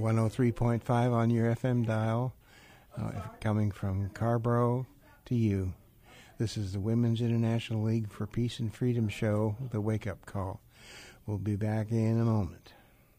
103.5 on your FM dial, coming from Carborough to you. This is the Women's International League for Peace and Freedom show, The Wake Up Call. We'll be back in a moment.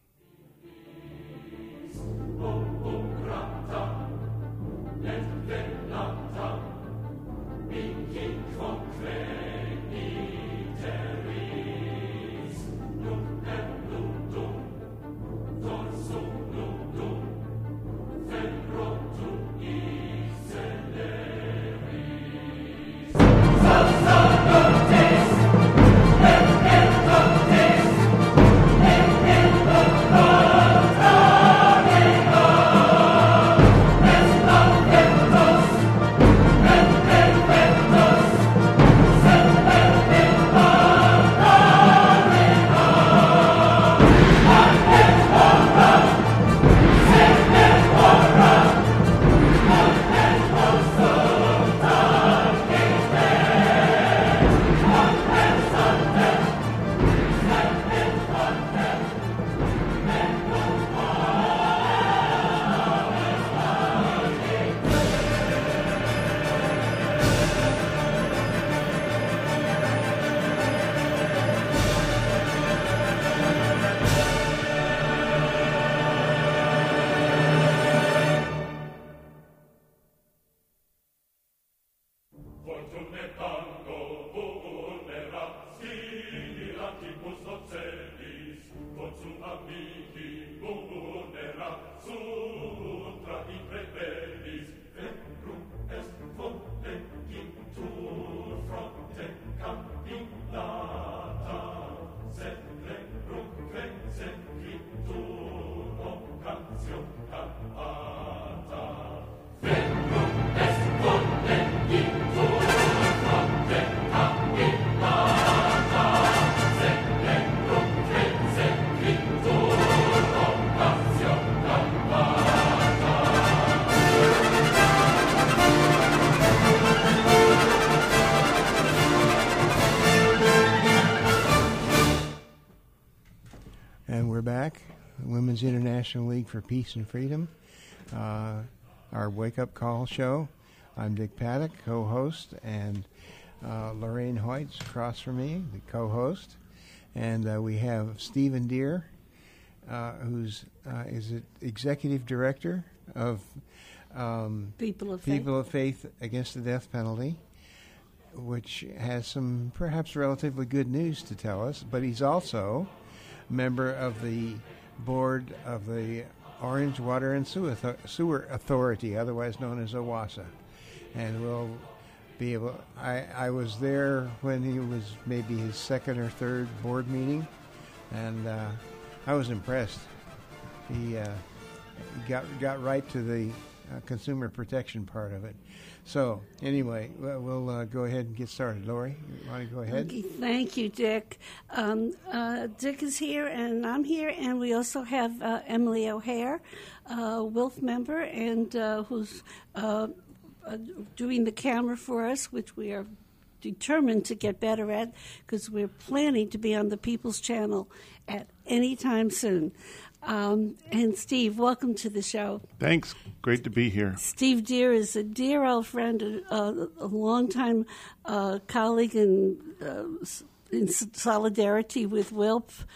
Women's International League for Peace and Freedom, our wake-up call show. I'm Dick Paddock, co-host, and Lorraine Hoyt's across from me, the co-host. And we have Stephen Deere, who's is it executive director of People of Faith Against the Death Penalty, which has some perhaps relatively good news to tell us. But he's also member of the board of the Orange Water and Sewer Authority, otherwise known as OWASA. And we'll be able... I was there when he was maybe his second or third board meeting, and I was impressed. He got right to the consumer protection part of it. So, anyway, we'll go ahead and get started. Lori, you want to go ahead? Okay, thank you, Dick. Dick is here, and I'm here, and we also have Emily O'Hare, WILF member, and who's doing the camera for us, which we are determined to get better at, because we're planning to be on the People's Channel at any time soon. And Steve, welcome to the show. Thanks. Great to be here. Steve Deere is a dear old friend, a longtime colleague in solidarity with WILF.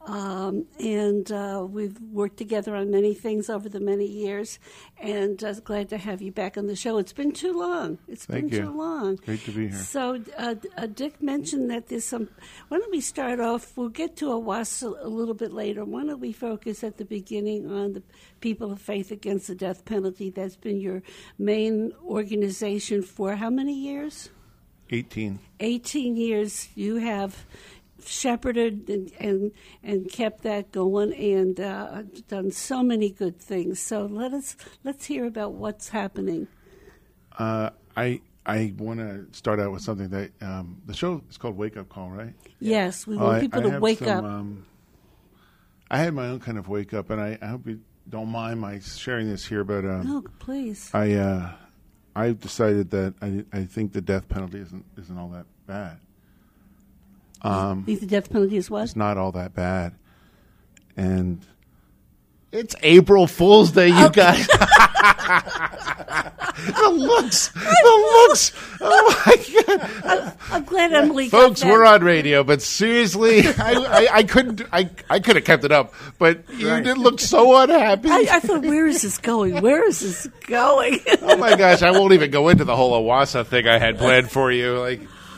And we've worked together on many things over the many years, and glad to have you back on the show. It's been too long. Thank you. Too long. Great to be here. So Dick mentioned that there's some... Why don't we start off? We'll get to OWASA a little bit later. Why don't we focus at the beginning on the People of Faith Against the Death Penalty? That's been your main organization for how many years? 18. 18 years. You have shepherded and kept that going, and done so many good things. So let's hear about what's happening. I want to start out with something that the show is called Wake Up Call, right? Yes, we want people to wake up. I had my own kind of wake up, and I hope you don't mind my sharing this here, but no, please. I decided that I think the death penalty isn't all that bad. The death penalty is what? It's not all that bad. And It's April Fool's Day, you guys. The looks. Oh my God. I'm glad Emily Folks, got that. we're on radio, but seriously, I couldn't. I could have kept it up, but you did look so unhappy. I thought, where is this going? Where is this going? Oh my gosh, I won't even go into the whole Awasa thing I had planned for you. Like,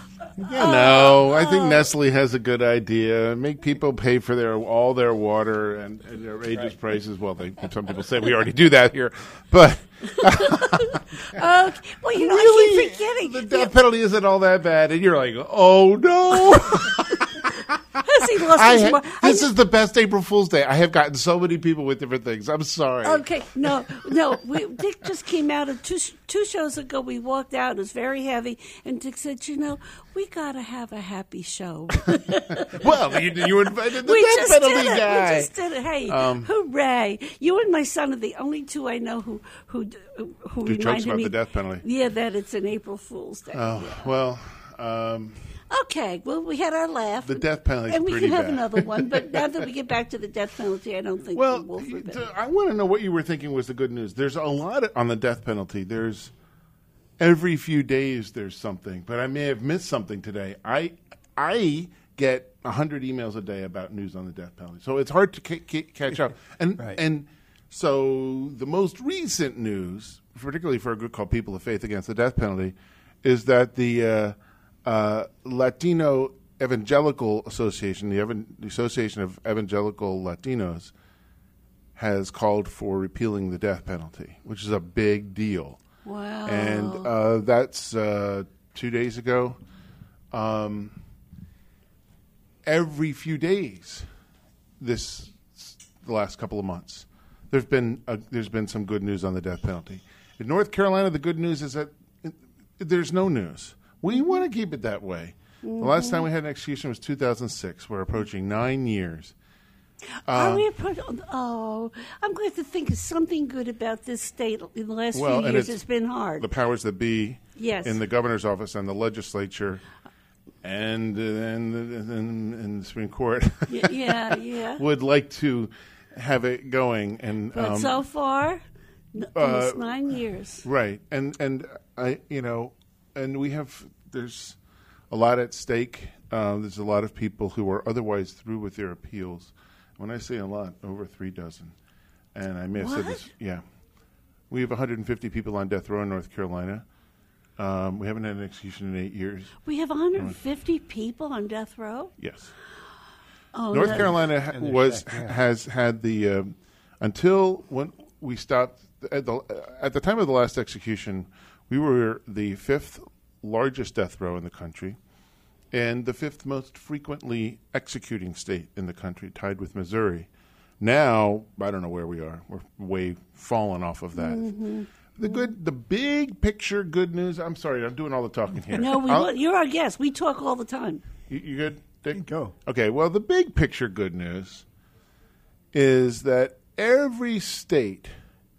I think Nestle has a good idea. Make people pay for all their water and their outrageous prices. Well, some people say we already do that here, but Well, really, I keep forgetting. the death penalty isn't all that bad, and you're like, oh no. Has he lost his mind? This is the best April Fool's Day. I have gotten so many people with different things. I'm sorry. Okay, no. Dick just came out of two shows ago. We walked out. It was very heavy, and Dick said, we got to have a happy show. Well, you invited the death penalty guy. We just did it. Hey, hooray! You and my son are the only two I know who jokes reminded about me. the death penalty. Yeah, that it's an April Fool's Day. Oh, yeah. well. Okay, well, we had our laugh. The death penalty is and we pretty can have bad. another one. But now that we get back to the death penalty, I don't think we will forbid it. I want to know what you were thinking was the good news. There's a lot on the death penalty. There's every few days there's something, but I may have missed something today. I get 100 emails a day about news on the death penalty, so it's hard to catch up. And Right. and so the most recent news, particularly for a group called People of Faith Against the Death Penalty, is that the Latino Evangelical Association, the Association of Evangelical Latinos, has called for repealing the death penalty, which is a big deal. Wow. And that's 2 days ago. Every few days, the last couple of months, there's been some good news on the death penalty. In North Carolina, the good news is that there's no news. We want to keep it that way. Mm-hmm. The last time we had an execution was 2006. We're approaching 9 years. Are we approaching? Oh, I'm glad to think of something good about this state in the last few years. It's been hard. The powers that be Yes. in the governor's office and the legislature and the Supreme Court yeah. would like to have it going. And But so far, almost 9 years. Right. And I, and there's a lot at stake. There's a lot of people who are otherwise through with their appeals. When I say a lot, over 3 dozen. And I may have said this. Yeah. We have 150 people on death row in North Carolina. We haven't had an execution in 8 years. We have 150 people on death row? Yes. Oh, North Carolina has had the until when we stopped at the time of the last execution, we were the 5th largest death row in the country, and the 5th most frequently executing state in the country, tied with Missouri. Now, I don't know where we are. We're way fallen off of that. Mm-hmm. The big picture good news. I'm sorry, I'm doing all the talking here. No, you're our guest. We talk all the time. You good, Dick? Go. Okay, well, the big picture good news is that every state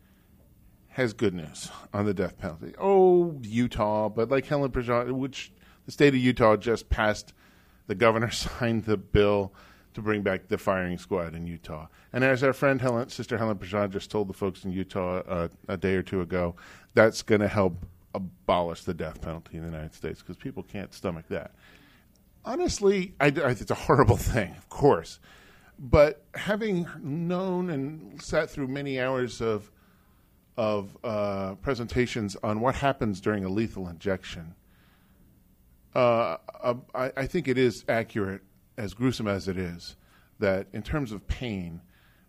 has good news on the death penalty. Oh, Utah, but like Helen Prejean, which the state of Utah just passed, the governor signed the bill to bring back the firing squad in Utah. And as our friend Sister Helen Prejean just told the folks in Utah a day or two ago, that's going to help abolish the death penalty in the United States because people can't stomach that. Honestly, I think it's a horrible thing, of course. But having known and sat through many hours of presentations on what happens during a lethal injection, I think it is accurate, as gruesome as it is, that in terms of pain,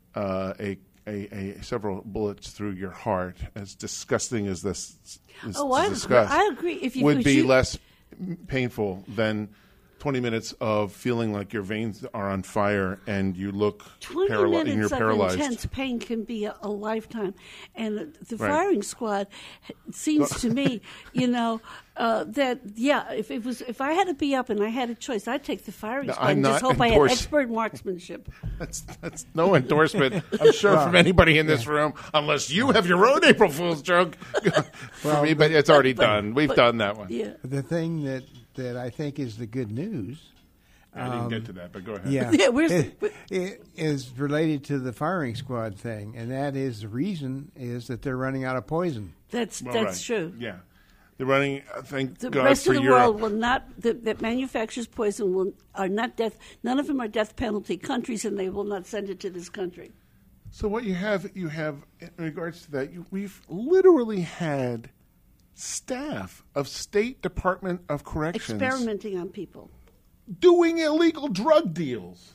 several bullets through your heart, as disgusting as this is to discuss, I agree. If you would be less painful than 20 minutes of feeling like your veins are on fire and you look 20 and you're minutes of paralyzed. intense pain can be a lifetime. And the firing squad seems to me, that if I had to be up and I had a choice, I'd take the firing squad and just hope I had expert marksmanship. That's no endorsement, I'm sure, from anybody in this room, unless you have your own April Fool's joke for me. But it's already done. We've done that one. Yeah. The thing that I think is the good news I didn't get to that, but go ahead. Yeah, Yeah, it is related to the firing squad thing, and that is the reason is that they're running out of poison. that's Right. true. Yeah. They're running, thank The God rest for of the Europe. world will not. That manufactures poison are not death. None of them are death penalty countries, and they will not send it to this country. So what you have in regards to that, we've literally had staff of State Department of Corrections Experimenting on people. doing illegal drug deals.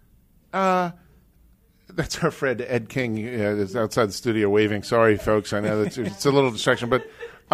That's our friend Ed King is outside the studio waving. Sorry, folks. I know it's a little distraction, but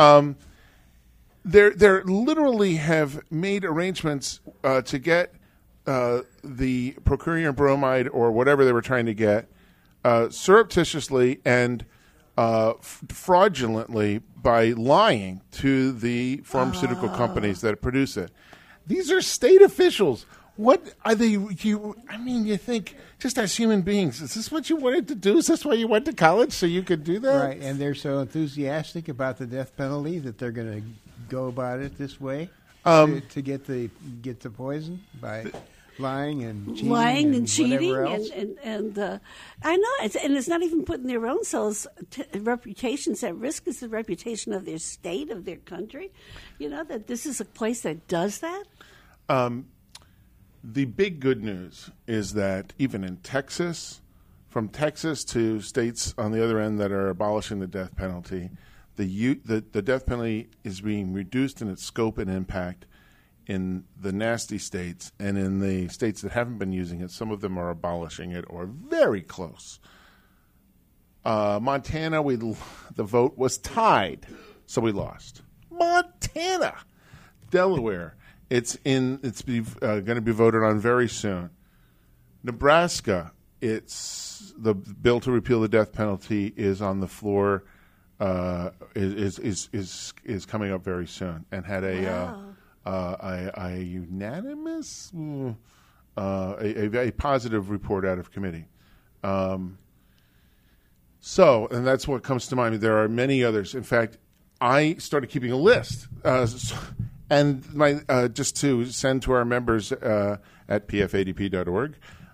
they're literally have made arrangements to get the procurium bromide or whatever they were trying to get surreptitiously and fraudulently by lying to the pharmaceutical companies that produce it. These are state officials. What are they? You think, just as human beings, is this what you wanted to do? Is this why you went to college, so you could do that? Right, and they're so enthusiastic about the death penalty that they're going to go about it this way to get the poison by lying and cheating. Lying and cheating, whatever else. and I know, it's not even putting their own selves reputations at risk. It's the reputation of their state, of their country. You know that this is a place that does that. The big good news is that even in Texas, from Texas to states on the other end that are abolishing the death penalty, the death penalty is being reduced in its scope and impact in the nasty states, and in the states that haven't been using it, some of them are abolishing it or very close. Montana, the vote was tied, so we lost. Montana, Delaware, it's going to be voted on very soon. Nebraska, it's the bill to repeal the death penalty is on the floor. Is coming up very soon, and had a unanimous, a positive report out of committee. So, and that's what comes to mind. There are many others. In fact, I started keeping a list, and my just to send to our members at pfadp.org.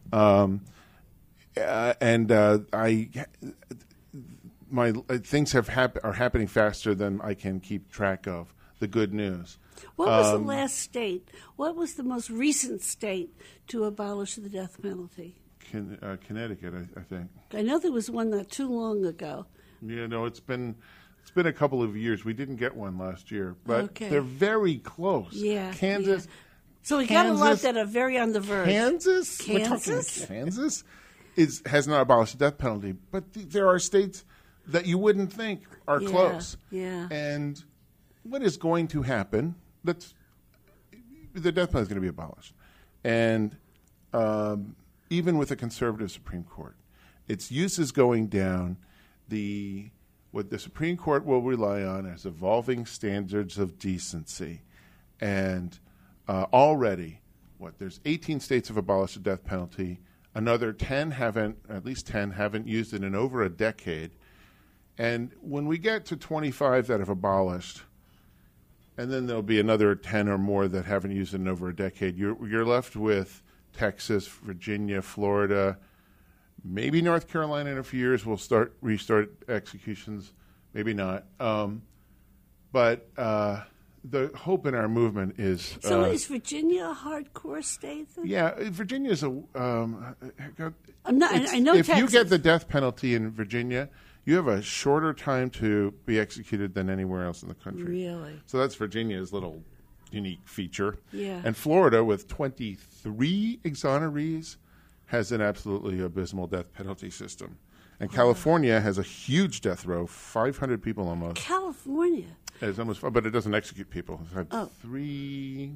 My things are happening faster than I can keep track of. The good news. What was the last state? What was the most recent state to abolish the death penalty? Connecticut, I think. I know there was one not too long ago. Yeah, no, it's been a couple of years. We didn't get one last year, but Okay. they're very close. Yeah, Kansas. yeah. So we got a lot Kansas- that are very on the verge. Kansas? We're talking Kansas has not abolished the death penalty, but there are states that you wouldn't think are Yeah, close. yeah. And what is going to happen? The death penalty is going to be abolished. And even with a conservative Supreme Court, its use is going down. What the Supreme Court will rely on is evolving standards of decency. And already, there's 18 states have abolished the death penalty. Another 10 at least 10 haven't used it in over a decade. And when we get to 25 that have abolished, and then there'll be another 10 or more that haven't used it in over a decade, you're left with Texas, Virginia, Florida, maybe North Carolina in a few years will restart executions, maybe not. But the hope in our movement is... So is Virginia a hardcore state then? Yeah, Virginia's a... I know if Texas. you get the death penalty in Virginia, you have a shorter time to be executed than anywhere else in the country. Really? So that's Virginia's little unique feature. Yeah. And Florida, with 23 exonerees, has an absolutely abysmal death penalty system. And California has a huge death row, 500 people almost. California. It's almost, but it doesn't execute people. It's had three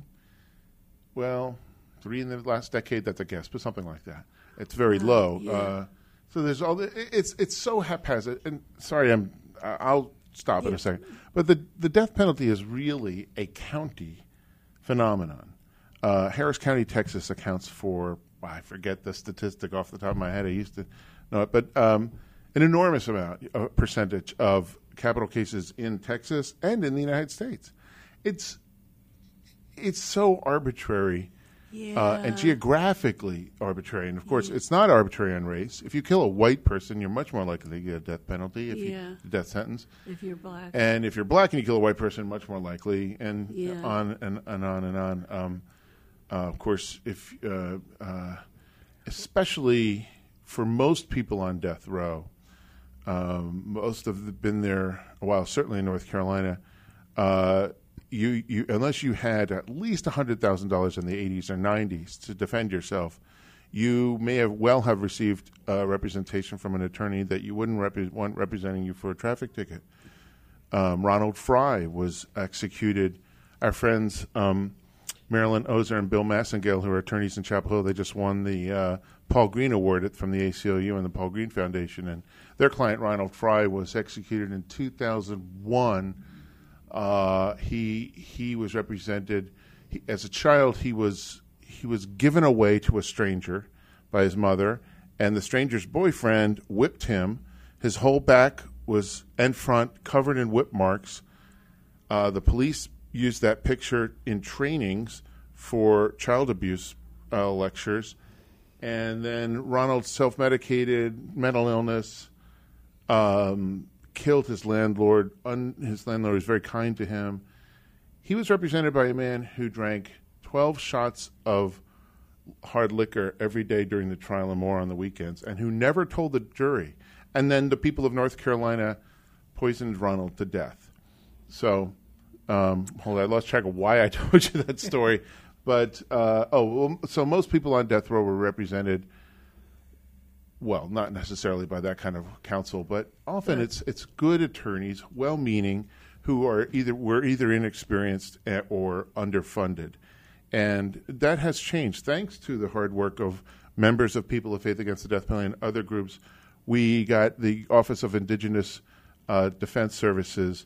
in the last decade. That's a guess, but something like that. It's very low. Yeah. So there's all it's so haphazard. And sorry, I'll stop in a second. But the death penalty is really a county phenomenon. Harris County, Texas, accounts for I forget the statistic off the top of my head. I used to know it, but an enormous percentage of capital cases in Texas and in the United States. It's so arbitrary and geographically arbitrary. And, of course, it's not arbitrary on race. If you kill a white person, you're much more likely to get a death penalty, a death sentence. If you're black. And if you're black and you kill a white person, much more likely, and on and on and on. Of course, if especially for most people on death row, most have been there a while, certainly in North Carolina, you unless you had at least $100,000 in the 80s or 90s to defend yourself, you may have received representation from an attorney that you wouldn't want representing you for a traffic ticket. Ronald Fry was executed. Our friends Marilyn Ozer and Bill Massengale, who are attorneys in Chapel Hill, they just won the Paul Green Award from the ACLU and the Paul Green Foundation, and their client Ronald Fry was executed in 2001. He was represented as a child. He was given away to a stranger by his mother, and the stranger's boyfriend whipped him. His whole back and front covered in whip marks. The police used that picture in trainings for child abuse lectures, and then Ronald self-medicated, mental illness, killed his landlord. His landlord was very kind to him. He was represented by a man who drank 12 shots of hard liquor every day during the trial and more on the weekends, and who never told the jury. And then the people of North Carolina poisoned Ronald to death. So, hold on, I lost track of why I told you that story. But, so most people on death row were represented, well, not necessarily by that kind of counsel, but often it's good attorneys, well-meaning, who were either inexperienced or underfunded. And that has changed thanks to the hard work of members of People of Faith Against the Death Penalty and other groups. We got the Office of Indigenous Defense Services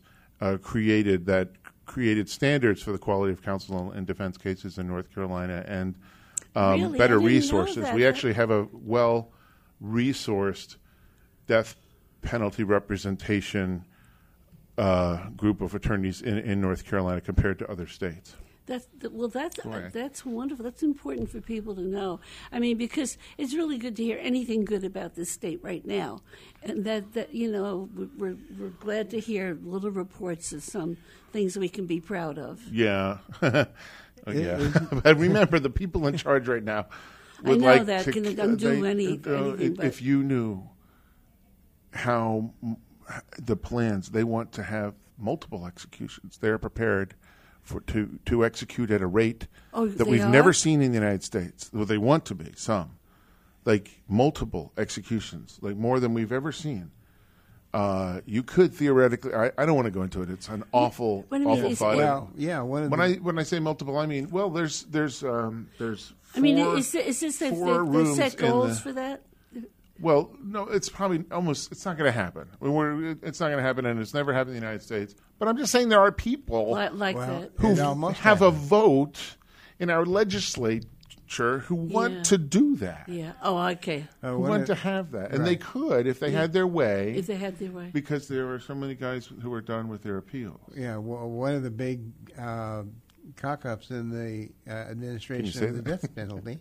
created standards for the quality of counsel in defense cases in North Carolina, and Really? better I didn't know resources. that. We actually have a well-resourced death penalty representation group of attorneys in North Carolina compared to other states. That's Correct. that's wonderful. That's important for people to know. I mean, because it's really good to hear anything good about this state right now, and that we're glad to hear little reports of some things we can be proud of. Yeah, yeah. But remember, the people in charge right now would I know like that to, can undo anything. But if you knew how the plans, they want to have multiple executions. They are prepared to execute at a rate that we've never seen in the United States. Well, they want to be, some. Like multiple executions, like more than we've ever seen. You could theoretically, I don't want to go into it. It's an awful fight. Well, yeah. When I say multiple, I mean, well, there's four, I mean, is this they set goals for that? Well, no, it's probably it's not going to happen. It's not going to happen, and it's never happened in the United States. But I'm just saying there are people like that who have a vote in our legislature who want to do that. Yeah. Oh, okay. Who want to have that. And they could if they had their way. If they had their way. Because there were so many guys who were done with their appeals. Yeah, well, one of the big cock-ups in the administration of the death penalty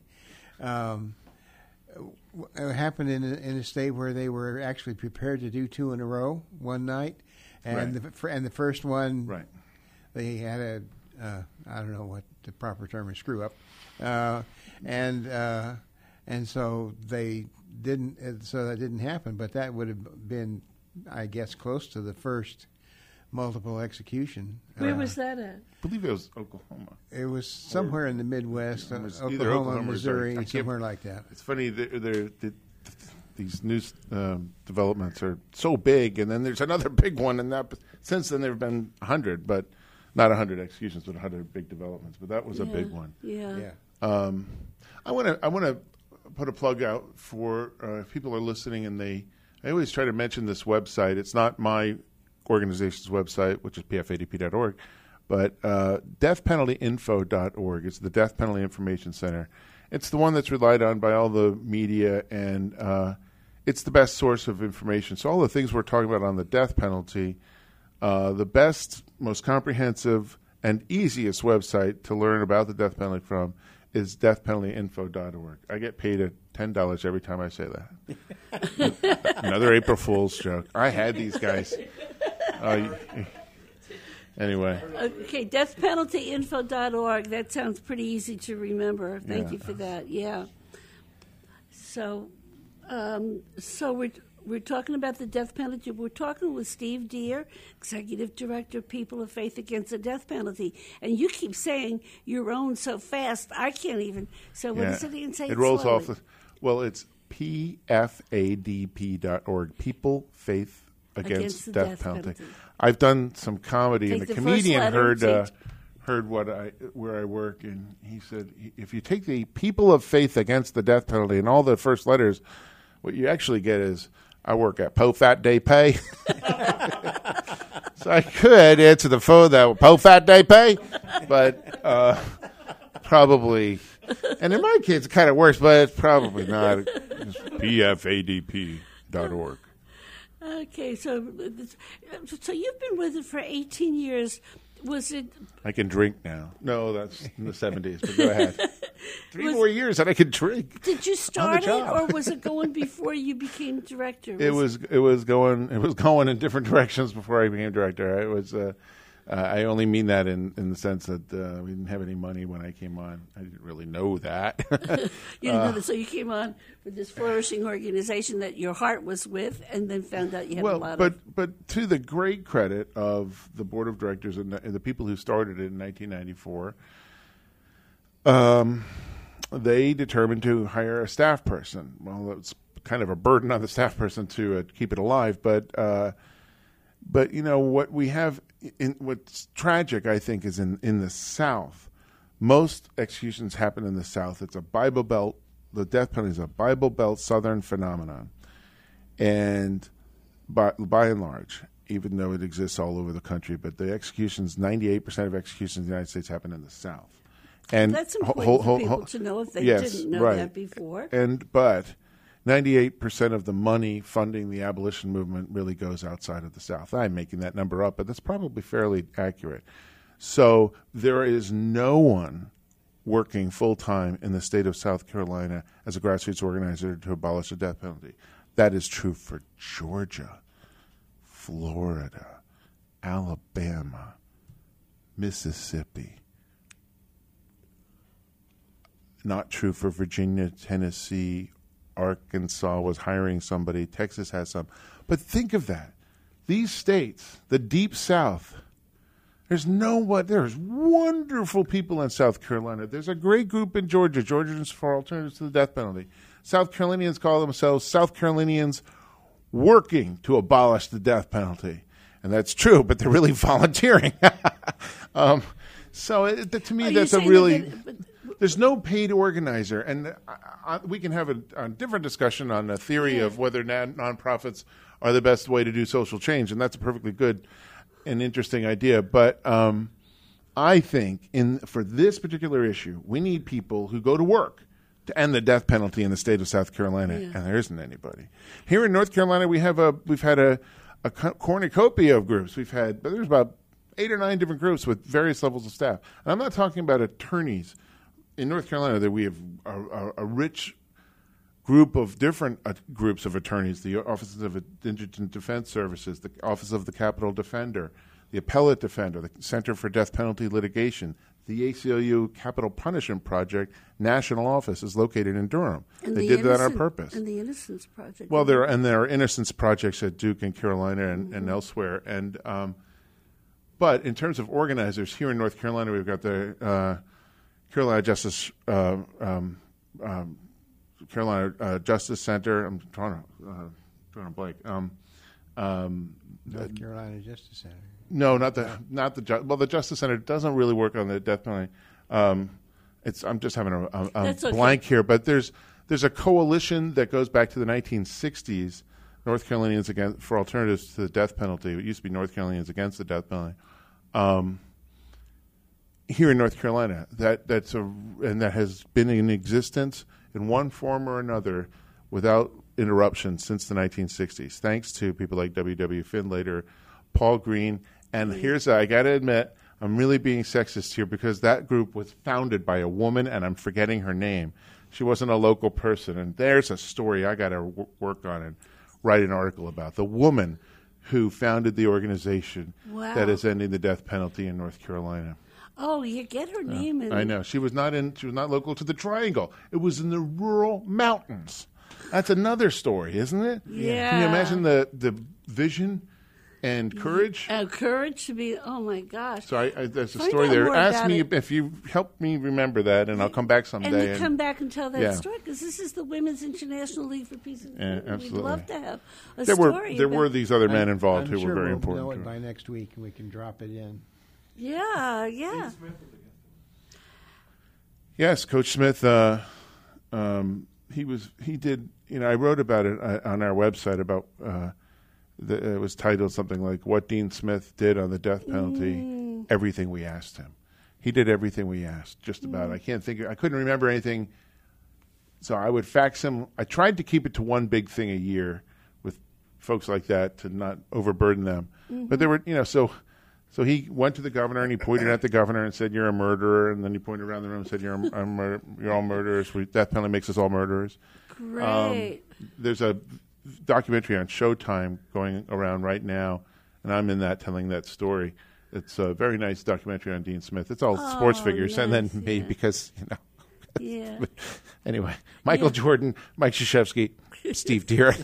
happened in a state where they were actually prepared to do two in a row one night, and the first one, they had I don't know what the proper term is, screw up, and so they didn't. So that didn't happen. But that would have been, I guess, close to the first multiple execution. Where was that at? I believe it was Oklahoma. It was somewhere in the Midwest, either Oklahoma, Missouri, somewhere like that. It's funny, these news developments are so big, and then there's another big one, and since then there have been 100, but not 100 executions, but 100 big developments. But that was a big one. Yeah. I want to put a plug out for if people are listening, and I always try to mention this website. It's not my organization's website, which is pfadp.org, but deathpenaltyinfo.org. It's the Death Penalty Information Center. It's the one that's relied on by all the media, and it's the best source of information. So all the things we're talking about on the death penalty, the best, most comprehensive, and easiest website to learn about the death penalty from is deathpenaltyinfo.org. I get paid $10 every time I say that. Another April Fool's joke. I had these guys. Anyway. Okay, deathpenaltyinfo.org. That sounds pretty easy to remember. Thank you for that. Yeah. So we're talking about the death penalty. We're talking with Steve Deer, Executive Director of People of Faith Against the Death Penalty. And you keep saying your own so fast, I can't even. So what is it again? Say it rolls slowly. off. It's pfadp.org. People, Faith Against the Death Penalty. I've done some comedy, and a comedian heard where I work, and he said, if you take the People of Faith Against the Death Penalty and all the first letters, what you actually get is, I work at Po-Fat Day Pay. So I could answer the phone that Po-Fat Day Pay, but probably, and in my case, it kind of works, but it's probably not. It's pfadp.org. Okay, so you've been with it for 18 years. Was it? I can drink now. No, that's in the 70s, but go ahead. 3 more years and I could drink. Did you start it, or was it going before you became director? It was going in different directions before I became director. It was. I only mean that in the sense that we didn't have any money when I came on. I didn't really know that. You didn't know that, so you came on with this flourishing organization that your heart was with, and then found out you had a lot of... But to the great credit of the board of directors and the people who started it in 1994, they determined to hire a staff person. Well, it's kind of a burden on the staff person to keep it alive, but you know what we have. What's tragic, I think, is in the South. Most executions happen in the South. It's a Bible Belt. The death penalty is a Bible Belt Southern phenomenon, and by and large, even though it exists all over the country, but the executions, 98% of executions in the United States happen in the South. And that's important for people to know if they didn't know that before. But 98% of the money funding the abolition movement really goes outside of the South. I'm making that number up, but that's probably fairly accurate. So there is no one working full-time in the state of South Carolina as a grassroots organizer to abolish the death penalty. That is true for Georgia, Florida, Alabama, Mississippi. Not true for Virginia, Tennessee, Arkansas was hiring somebody. Texas has some. But think of that. These states, the Deep South, there's wonderful people in South Carolina. There's a great group in Georgia, Georgians for Alternatives to the Death Penalty. South Carolinians call themselves South Carolinians working to abolish the death penalty. And that's true, but they're really volunteering. To me, that's a really... There's no paid organizer, and we can have a different discussion on the theory of whether nonprofits are the best way to do social change, and that's a perfectly good and interesting idea. But I think for this particular issue, we need people who go to work to end the death penalty in the state of South Carolina, and there isn't anybody. Here in North Carolina, we've had a cornucopia of groups. There's about 8 or 9 different groups with various levels of staff. And I'm not talking about attorneys. In North Carolina, that we have a rich group of different groups of attorneys: the Office of Indigent Defense Services, the Office of the Capital Defender, the Appellate Defender, the Center for Death Penalty Litigation, the ACLU Capital Punishment Project National Office is located in Durham. They did that on purpose. And the Innocence Project. Well, there are innocence projects at Duke and Carolina and elsewhere. And but in terms of organizers here in North Carolina, we've got the Carolina Justice Center. I'm trying to blank. North Carolina Justice Center. No, the Justice Center doesn't really work on the death penalty. I'm just having a blank here, but there's a coalition that goes back to the 1960s. North Carolinians for Alternatives to the Death Penalty. It used to be North Carolinians Against the Death Penalty. Here in North Carolina, that has been in existence in one form or another without interruption since the 1960s, thanks to people like W.W. Findlater, Paul Green, and I got to admit, I'm really being sexist here because that group was founded by a woman, and I'm forgetting her name. She wasn't a local person, and there's a story I got to work on and write an article about. The woman who founded the organization that is ending the death penalty in North Carolina. Oh, you get her name in. I know. She was not local to the Triangle. It was in the rural mountains. That's another story, isn't it? Yeah. Can you imagine the vision and courage? Courage to be, oh my gosh. So there's a Find story out there. more Ask about me it. if you help me remember that, and I'll come back someday. And you come back and tell that Yeah. story, because this is the Women's International League for Peace and Yeah, Freedom. absolutely. We'd love to have a There story. were these other men involved I'm who sure were very we'll important. know to it it. by next week, and we can drop it in. Yeah, yeah. Yes, Coach Smith. He did. I wrote about it on our website about. It was titled something like "What Dean Smith Did on the Death Penalty." Everything we asked him. He did everything we asked. Just about. I couldn't remember anything. So I would fax him. I tried to keep it to one big thing a year with folks like that to not overburden them. But there were, So he went to the governor and he pointed at the governor and said, "You're a murderer." And then he pointed around the room and said, "You're all murderers. Death penalty makes us all murderers." Great. There's a documentary on Showtime going around right now, and I'm in that telling that story. It's a very nice documentary on Dean Smith. It's all sports figures, and then me because Yeah. Anyway, Michael Jordan, Mike Krzyzewski, Steve Deere.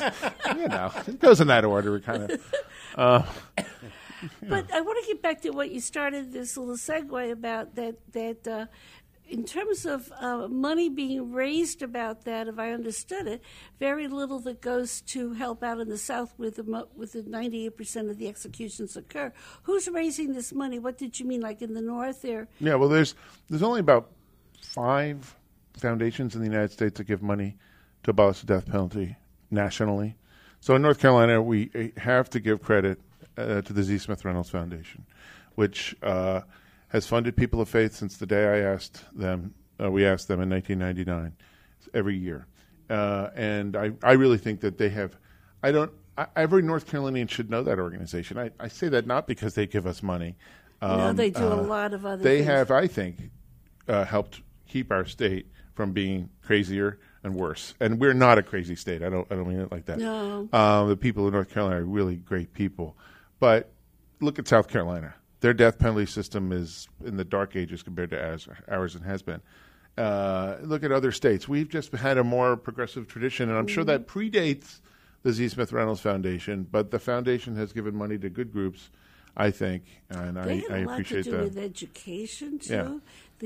It goes in that order, kind of. But I want to get back to what you started this little segue about that in terms of money being raised about that, if I understood it, very little that goes to help out in the South with the 98% of the executions occur. Who's raising this money? What did you mean, like in the North there? Yeah, well, there's only about 5 foundations in the United States that give money to abolish the death penalty nationally. So in North Carolina, we have to give credit to the Z. Smith Reynolds Foundation, which has funded People of Faith since the day I asked them. We asked them in 1999, every year, and I really think that they have. Every North Carolinian should know that organization. I say that not because they give us money. No, they do a lot of other They things. have, I think, helped keep our state from being crazier and worse. And we're not a crazy state. I don't mean it like that. No. The people of North Carolina are really great people. But look at South Carolina. Their death penalty system is in the dark ages compared to ours and has been. Look at other states. We've just had a more progressive tradition, and I'm sure that predates the Z. Smith Reynolds Foundation, but the foundation has given money to good groups, I think, and They I have a lot appreciate to do that. with education too. Yeah.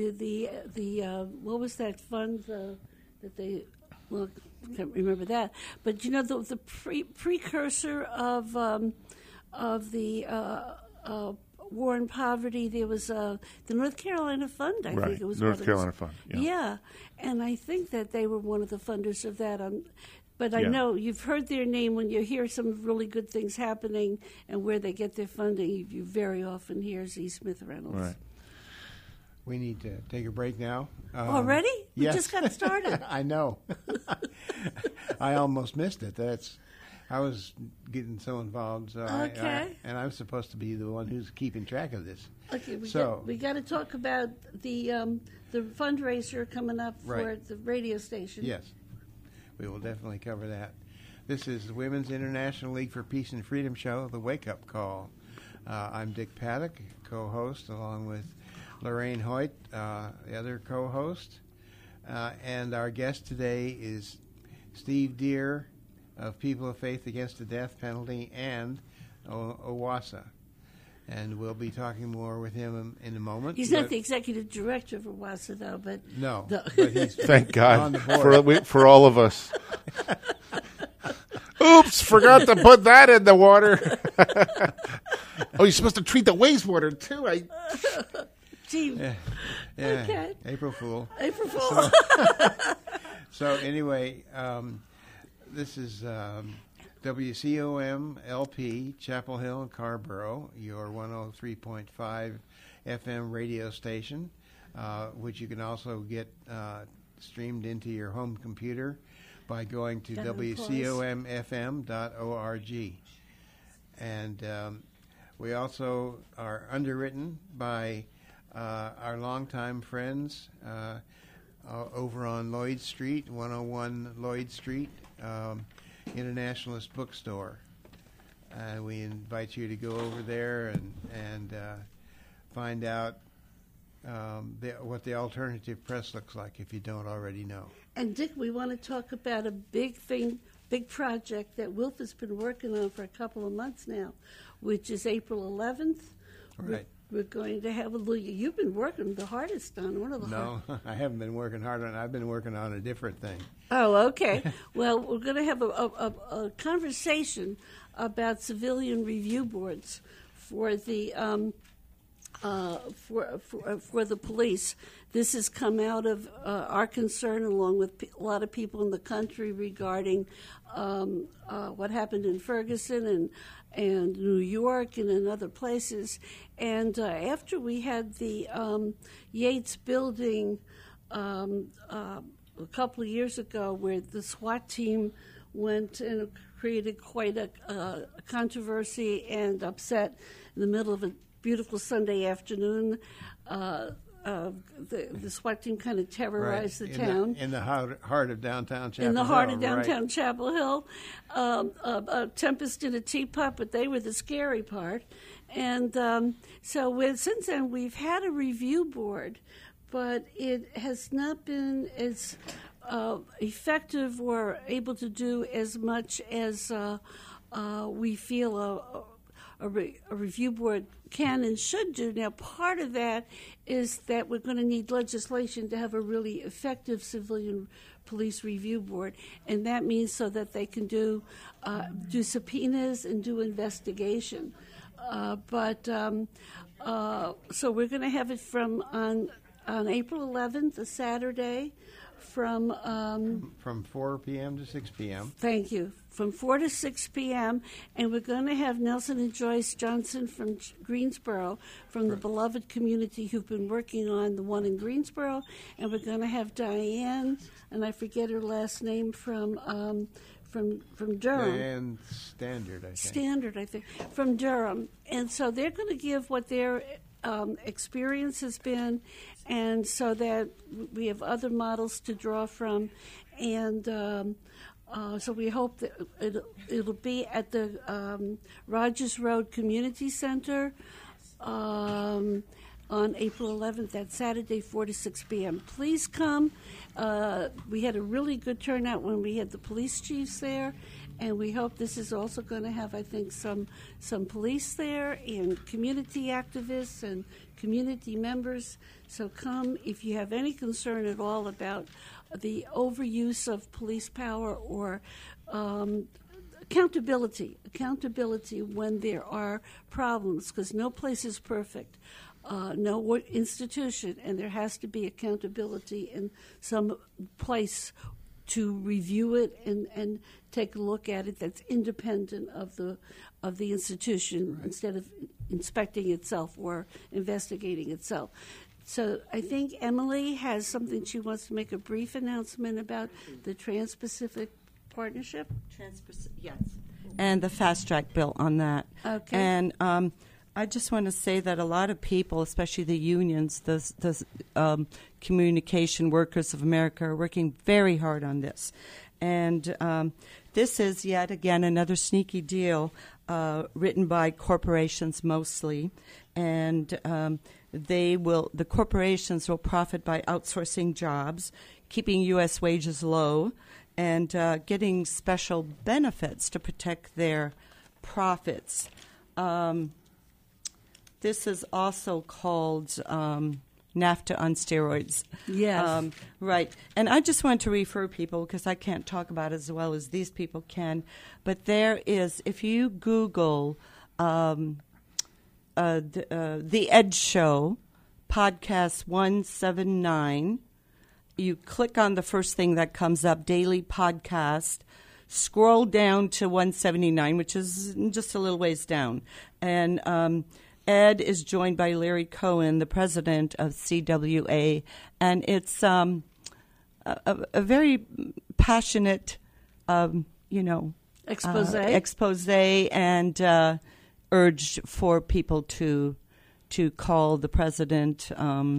The what was that fund that they? Well, I can't remember that. But the precursor of the war and poverty. There was the North Carolina Fund. I Right, think it was North one of Carolina those. Fund, yeah. Yeah, and I think that they were one of the funders of that. But I Yeah. know you've heard their name when you hear some really good things happening and where they get their funding. You very often hear Z. Smith Reynolds. Right. We need to take a break now. Already? We yes. just got started. I know. I almost missed it. I was getting so involved. So Okay. and I'm supposed to be the one who's keeping track of this. Okay, So- we got to talk about the fundraiser coming up for Right. the radio station. Yes, we will definitely cover that. This is the Women's International League for Peace and Freedom show, The Wake Up Call. I'm Dick Paddock, co-host, along with Lorraine Hoyt, the other co-host. And our guest today is Steve Deere of People of Faith Against the Death Penalty and OWASA. And we'll be talking more with him in a moment. He's not the executive director of OWASA, though, but No, No. but he's Thank on the God board. for all of us. Oops, forgot to put that in the water. Oh, you're supposed to treat the wastewater, too. gee, Yeah, Okay. April Fool. April Fool. So anyway, this is WCOM LP, Chapel Hill and Carborough, your 103.5 FM radio station, which you can also get streamed into your home computer by going to That, of course. WCOMFM.org. And We also are underwritten by our longtime friends over on Lloyd Street, 101 Lloyd Street, Internationalist Bookstore. We invite you to go over there and find out what the alternative press looks like if you don't already know. And Dick, we want to talk about a big project that Wilf has been working on for a couple of months now, which is April 11th. Right. We're going to have you've been working the hardest on one of the No, I haven't been working hard on it. I've been working on a different thing. Oh, okay. Well, we're going to have a conversation about civilian review boards for the for the police. This has come out of our concern, along with a lot of people in the country, regarding what happened in Ferguson and New York and in other places. And after we had the Yates building a couple of years ago, where the SWAT team went and created quite a controversy and upset in the middle of a beautiful Sunday afternoon, the SWAT team kind of terrorized the town. In the heart of downtown Chapel Hill. In the heart of downtown Chapel Hill. A tempest in a teapot, but they were the scary part. And so since then, we've had a review board, but it has not been as effective or able to do as much as we feel a review board can and should do. Now, part of that is that we're going to need legislation to have a really effective civilian police review board, and that means so that they can do subpoenas and do investigation. So we're going to have it on April 11th, a Saturday, from 4 p.m. to 6 p.m. Thank you. From 4 to 6 p.m. And we're going to have Nelson and Joyce Johnson from Greensboro, from the beloved community, who've been working on the one in Greensboro. And we're going to have Diane, and I forget her last name, from Durham. Diane Standard, I think. From Durham. And so they're going to give what their experience has been, and so that we have other models to draw from. And so we hope that it'll be at the Rogers Road Community Center on April 11th, that Saturday, 4 to 6 p.m. Please come. We had a really good turnout when we had the police chiefs there, and we hope this is also going to have, I think, some police there and community activists and community members. So come if you have any concern at all about the overuse of police power or accountability when there are problems, because no place is perfect. No institution, and there has to be accountability in some place to review it and take a look at it that's independent of the institution, right, instead of inspecting itself or investigating itself. So I think Emily has something she wants to make a brief announcement about the Trans-Pacific Partnership. Yes, and the fast track bill on that. Okay. And I just want to say that a lot of people, especially the unions, the Communication Workers of America, are working very hard on this. And this is yet again another sneaky deal written by corporations mostly, and the corporations will profit by outsourcing jobs, keeping U.S. wages low, and getting special benefits to protect their profits. This is also called NAFTA on steroids. Yes. Right. And I just want to refer people, because I can't talk about it as well as these people can, but there is, if you Google The Ed Show, podcast 179, you click on the first thing that comes up, Daily Podcast, scroll down to 179, which is just a little ways down, and Ed is joined by Larry Cohen, the president of CWA, and it's a very passionate, expose, and urge for people to call the president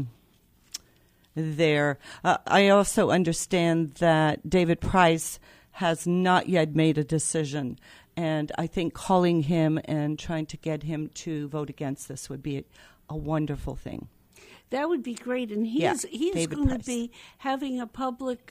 there. I also understand that David Price has not yet made a decision, and I think calling him and trying to get him to vote against this would be a wonderful thing. That would be great, and he's going to be having a public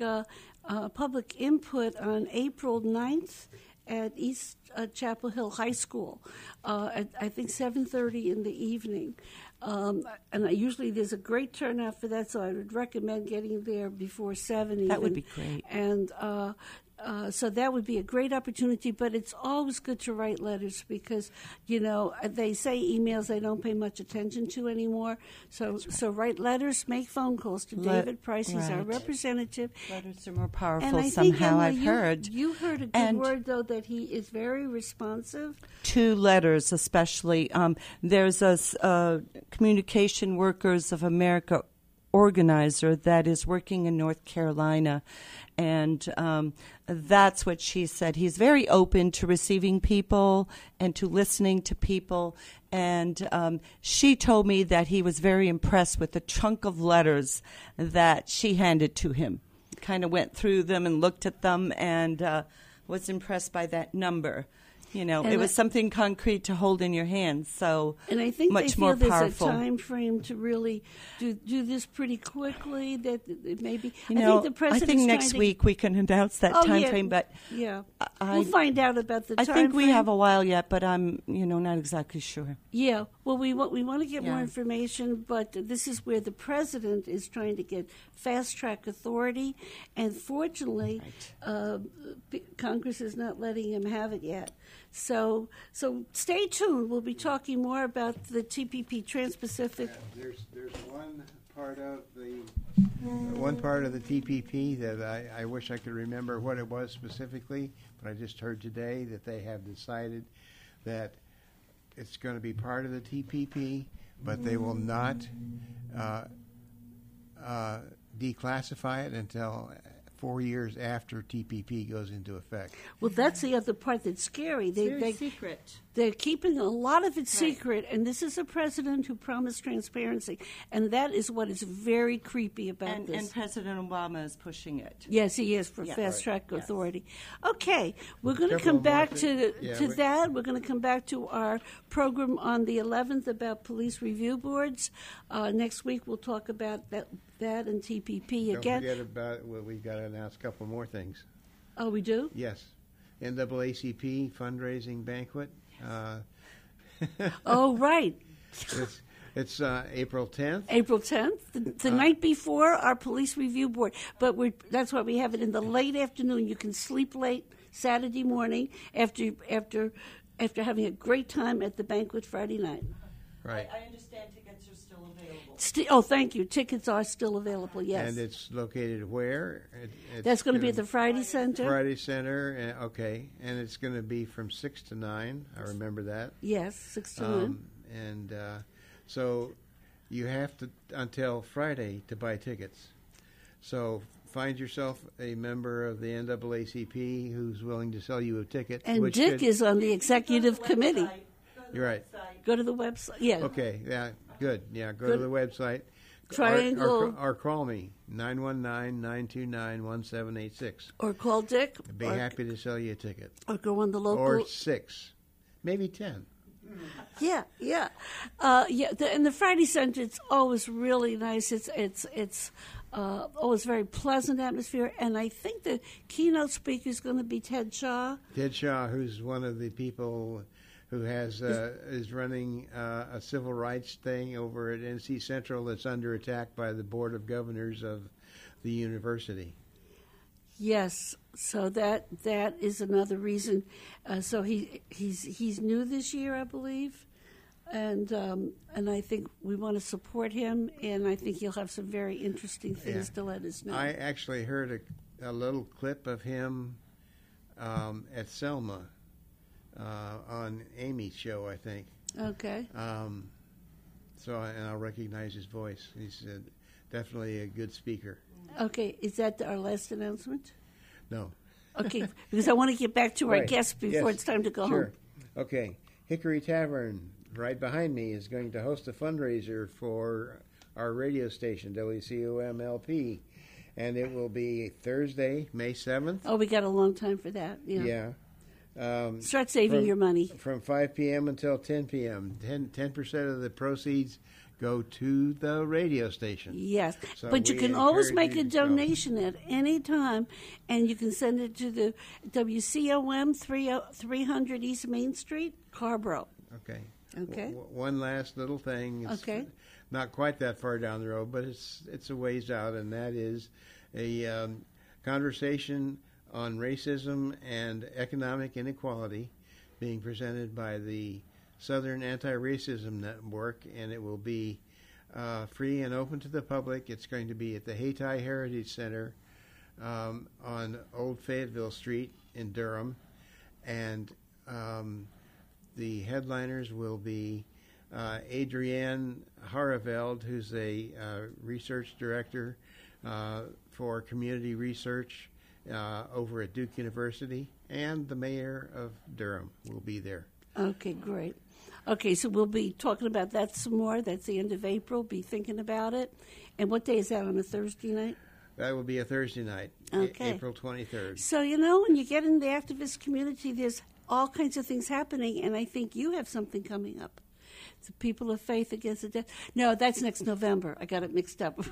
input on April 9th at East Chapel Hill High School, at I think 7:30 in the evening. And usually there's a great turnout for that, so I would recommend getting there before 7 even. That would be great. And so that would be a great opportunity, but it's always good to write letters because, they say emails they don't pay much attention to anymore. So write letters, make phone calls to David Price. He's our representative. Letters are more powerful and I somehow, think, Emily, I've heard. You heard a good word, though, that he is very responsive. To letters, especially. There's a Communication Workers of America organizer that is working in North Carolina, and that's what she said. He's very open to receiving people and to listening to people, and she told me that he was very impressed with the chunk of letters that she handed to him. Kind of went through them and looked at them and was impressed by that number. It was something concrete to hold in your hands, so and I think much they feel more there's powerful. a time frame to really do this pretty quickly. That it maybe I think the president's I think next week we can announce that time frame, but we'll find out about the time frame. I think we have a while yet, but I'm not exactly sure. Yeah, well, we want to get more information, but this is where the president is trying to get fast-track authority, and fortunately, Congress is not letting him have it yet. So stay tuned. We'll be talking more about the TPP, Trans-Pacific. There's one part of the TPP that I wish I could remember what it was specifically, but I just heard today that they have decided that it's going to be part of the TPP, but they will not declassify it until 4 years after TPP goes into effect. Well, that's the other part that's scary. Very secret. They're keeping a lot of it secret, and this is a president who promised transparency, and that is what is very creepy about this. And President Obama is pushing it. Yes, he is for fast-track authority. Okay, we're going to come back to that. We're going to come back to our program on the 11th about police review boards. Next week we'll talk about that and TPP again. Don't forget about, we've got to announce a couple more things. Oh, we do? Yes. NAACP fundraising banquet. Oh, right. It's April 10th. April 10th, the night before our police review board. But that's why we have it in the late afternoon. You can sleep late Saturday morning after having a great time at the banquet Friday night. Right. I understand tickets are still available. Oh, thank you. Tickets are still available, yes. And it's located where? That's going to be at the Friday Center. Friday Center, okay. And it's going to be from 6 to 9. I remember that. Yes, 6 to 9. And so you have to until Friday to buy tickets. So find yourself a member of the NAACP who's willing to sell you a ticket. And Dick is on the executive committee. You're right. Go to the website. Yeah. Okay. Yeah. Good. Yeah. Go to the website. Triangle. Or call me 919-929-1786. Or call Dick. I'd be happy to sell you a ticket. Or go on the local. Or 6, maybe 10. Yeah. And the Friday Center, it's always really nice. It's always very pleasant atmosphere. And I think the keynote speaker is going to be Ted Shaw. Ted Shaw, who's one of the people who is running a civil rights thing over at NC Central that's under attack by the Board of Governors of the university. Yes, so that is another reason. So he's new this year, I believe, and I think we want to support him, and I think he'll have some very interesting things to let us know. I actually heard a little clip of him at Selma. On Amy's show, I think. Okay. And I'll recognize his voice. He's definitely a good speaker. Okay, is that our last announcement? No. Okay, because I want to get back to our guests before it's time to go home. Okay. Hickory Tavern, right behind me, is going to host a fundraiser for our radio station, WCOM-LP. And it will be Thursday, May 7th. Oh, we got a long time for that. Yeah. Start saving your money. From 5 p.m. until 10 p.m. 10% of the proceeds go to the radio station. Yes, So but you we can always encourage make you a to go. donation at any time, and you can send it to the WCOM 300 East Main Street, Carborough. Okay. Okay. One last little thing. It's Okay. not quite that far down the road, but it's a ways out, and that is a conversation on racism and economic inequality being presented by the Southern Anti-Racism Network, and it will be free and open to the public. It's going to be at the Hayti Heritage Center on Old Fayetteville Street in Durham, and the headliners will be Adrienne Haraveld, who's a research director for community research over at Duke University, and the mayor of Durham will be there. Okay, great. Okay, so we'll be talking about that some more. That's the end of April. Be thinking about it. And what day is that, on a Thursday night? That will be a Thursday night, Okay. April 23rd. So, you know, when you get in the activist community, there's all kinds of things happening, and I think you have something coming up. The People of Faith Against the Death. No, that's next November. I got it mixed up.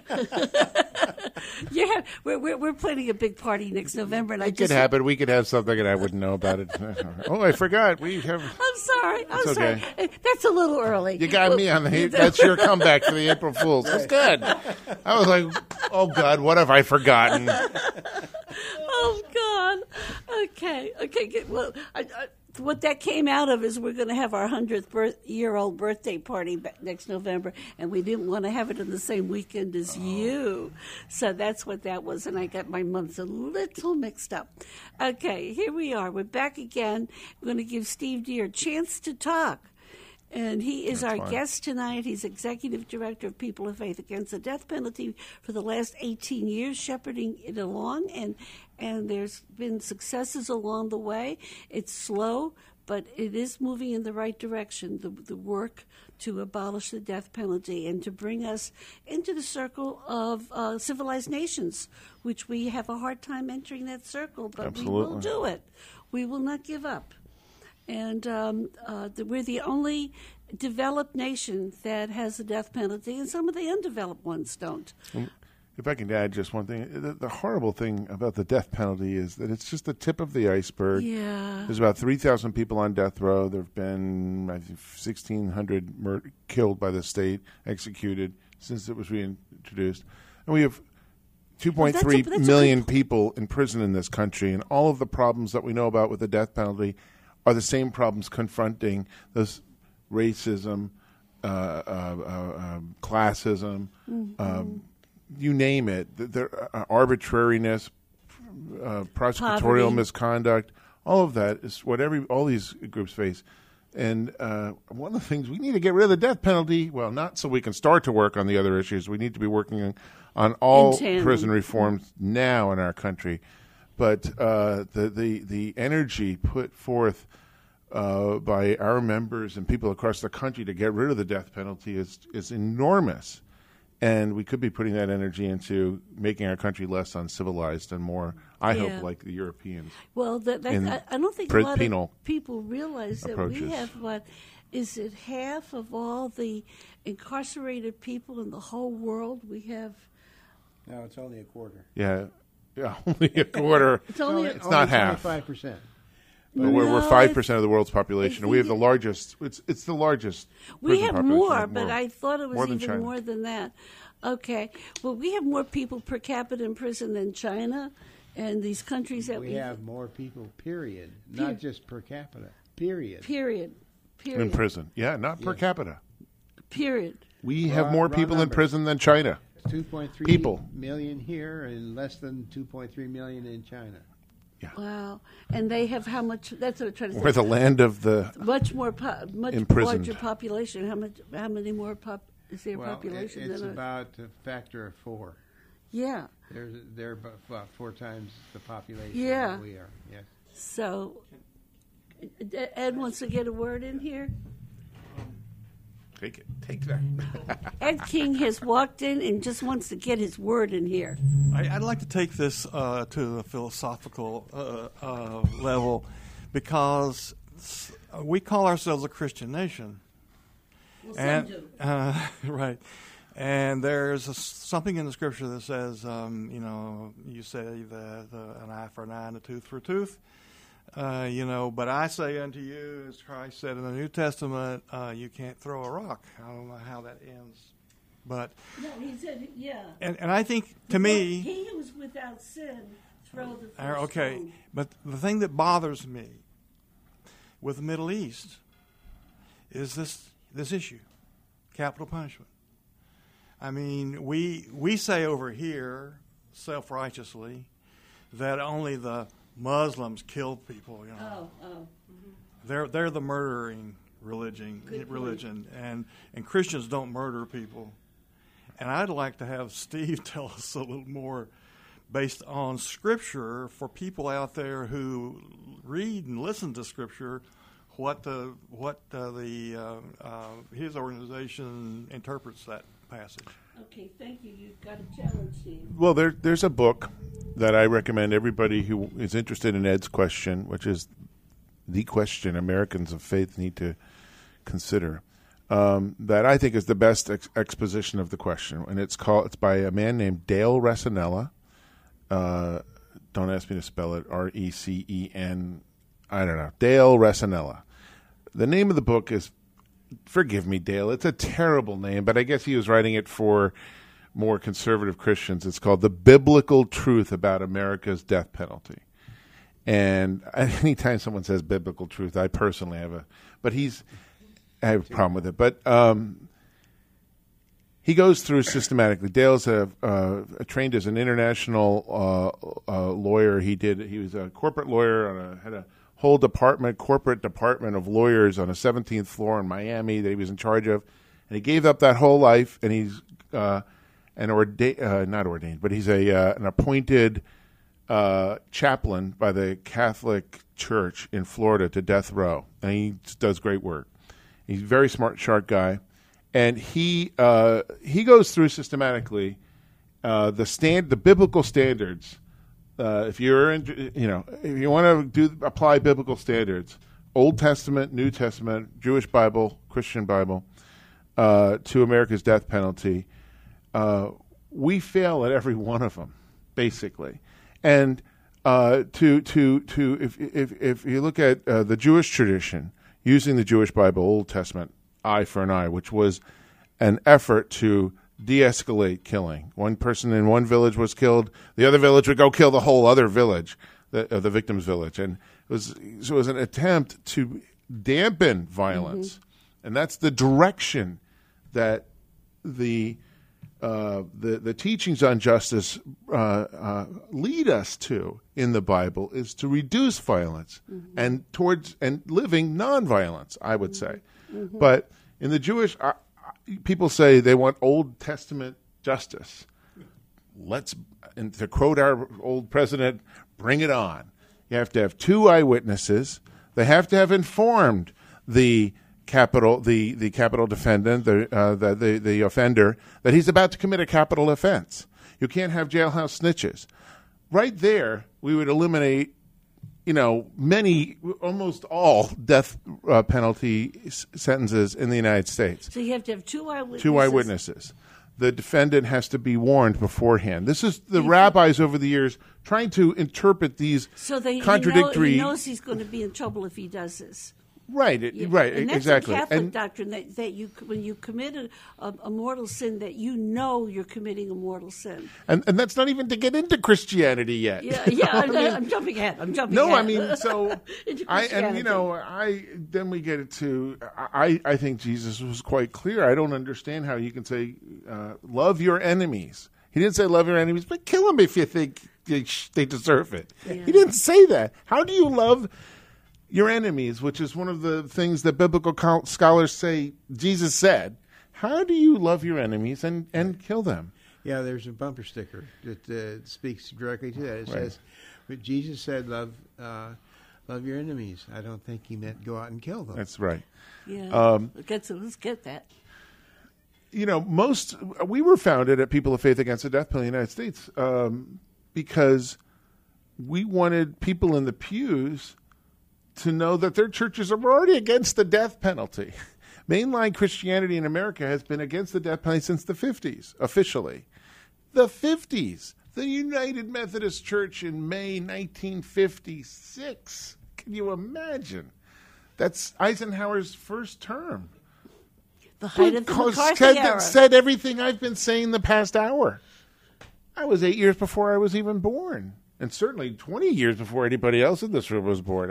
Yeah, we're planning a big party next November, and It could happen. We could have something, and I wouldn't know about it. Oh, I forgot. We have. I'm sorry. I'm It's okay. sorry. That's a little early. You got me on the. That's your comeback for the April Fools. That's good. I was like, oh God, what have I forgotten? Oh God. Okay. Good. Well, what that came out of is we're going to have our 100th-year-old birthday party next November, and we didn't want to have it on the same weekend as you. So that's what that was, and I got my months a little mixed up. Okay, here we are. We're back again. We're going to give Steve Deere a chance to talk. And he is our guest tonight. He's Executive Director of People of Faith Against the Death Penalty for the last 18 years, shepherding it along. And there's been successes along the way. It's slow, but it is moving in the right direction, the work to abolish the death penalty and to bring us into the circle of civilized nations, which we have a hard time entering that circle, but Absolutely. we will do it. We will not give up. And we're the only developed nation that has the death penalty, and some of the undeveloped ones don't. If I can add just one thing, the horrible thing about the death penalty is that it's just the tip of the iceberg. Yeah. There's about 3,000 people on death row. There have been, I think, 1,600 killed by the state, executed since it was reintroduced. And we have 2.3 million people in prison in this country, and all of the problems that we know about with the death penalty are the same problems confronting this racism, classism, you name it. Arbitrariness, prosecutorial Poverty. misconduct, all of that is what all these groups face. And one of the things, we need to get rid of the death penalty. Well, not so we can start to work on the other issues. We need to be working on all In tandem. prison reforms now in our country. But the energy put forth by our members and people across the country to get rid of the death penalty is enormous. And we could be putting that energy into making our country less uncivilized and more, I hope, like the Europeans. Well, in I don't think a lot penal of people realize that we approaches. have, is it half of all the incarcerated people in the whole world? We have. No, it's only a quarter. Yeah, only a quarter. It's only It's not half. 5%. But we're No, 5% of the world's population, and we have think the largest. It's the largest. We prison have population. more, but I thought it was More than even China. more than that. Okay. Well, we have more people per capita in prison than China and these countries that We have more people, period. Not just per capita, period. Period. in prison. Yeah, not per capita. Period. We have more Raw people in numbers. prison than China. 2.3 People. million here and less than 2.3 million in China. Wow. And they have how much? That's what I'm trying to say. We're the land of the Much more, much imprisoned. larger population. How many more is their Well, population it's than about a factor of 4. Yeah. They're about 4 times the population Yeah. that we are. Yes. So Ed wants to get a word in here. Take it. Take that. Ed King has walked in and just wants to get his word in here. I'd like to take this to a philosophical level, because we call ourselves a Christian nation. Well, And some do. right, and there's something in the scripture that says, you say that an eye for an eye and a tooth for a tooth. But I say unto you, as Christ said in the New Testament, you can't throw a rock. I don't know how that ends, but No, he said, yeah. and I think to me, He who was without sin, throw the first okay, stone. but the thing that bothers me with the Middle East is this issue, capital punishment. I mean, we say over here, self-righteously, that only the Muslims kill people. They're the murdering religion, and Christians don't murder people. And I'd like to have Steve tell us a little more, based on Scripture, for people out there who read and listen to Scripture, what his organization interprets that passage. Okay, thank you. You've got a challenge, Steve. Well, there's a book that I recommend everybody who is interested in Ed's question, which is the question Americans of faith need to consider, that I think is the best exposition of the question. And it's by a man named Dale Recinella. Don't ask me to spell it, R-E-C-E-N, I don't know, Dale Recinella. The name of the book is, forgive me, Dale, it's a terrible name, but I guess he was writing it for more conservative Christians. It's called The Biblical Truth About America's Death Penalty. And anytime someone says biblical truth, I personally have I have a problem with it. But he goes through systematically. Dale's trained as an international lawyer. He was a corporate lawyer, had a whole corporate department of lawyers on a 17th floor in Miami that he was in charge of. And he gave up that whole life, and he's not ordained, but he's an appointed chaplain by the Catholic Church in Florida to death row, and he does great work. He's a very smart, sharp guy, and he goes through systematically the biblical standards. If you're if you want to apply biblical standards, Old Testament, New Testament, Jewish Bible, Christian Bible, to America's death penalty, we fail at every one of them, basically. And if you look at the Jewish tradition, using the Jewish Bible, Old Testament, eye for an eye, which was an effort to de-escalate killing. One person in one village was killed, the other village would go kill the whole other village, the victim's village, and it was an attempt to dampen violence, and that's the direction that the teachings on justice lead us to in the Bible, is to reduce violence and living nonviolence, I would say. But in the Jewish, people say they want Old Testament justice. And to quote our old president, bring it on. You have to have two eyewitnesses. They have to have informed the capital defendant, the offender, that he's about to commit a capital offense. You can't have jailhouse snitches. Right there, we would eliminate, almost all death penalty sentences in the United States. So you have to have two eyewitnesses. Two eyewitnesses. The defendant has to be warned beforehand. This is the rabbis over the years trying to interpret these contradictory. He knows he's going to be in trouble if he does this. Right, right, and that's exactly. a Catholic doctrine that you, when you commit a mortal sin, that you know you're committing a mortal sin. And that's not even to get into Christianity yet. I'm jumping ahead. No, ahead. I mean, so then we get it to. I think Jesus was quite clear. I don't understand how you can say love your enemies. He didn't say love your enemies, but kill them if you think they deserve it. Yeah. He didn't say that. How do you love your enemies, which is one of the things that biblical scholars say Jesus said? How do you love your enemies and kill them? Yeah, there's a bumper sticker that speaks directly to that. It says, but Jesus said, love love your enemies. I don't think he meant go out and kill them. That's right. Yeah. Let's get that. We were founded at People of Faith Against the Death Penalty in the United States because we wanted people in the pews to know that their churches are already against the death penalty. Mainline Christianity in America has been against the death penalty since the 50s, officially. The 50s. The United Methodist Church in May 1956. Can you imagine? That's Eisenhower's first term. The height of the McCarthy era. Said everything I've been saying the past hour. I was 8 years before I was even born. And certainly 20 years before anybody else in this room was born.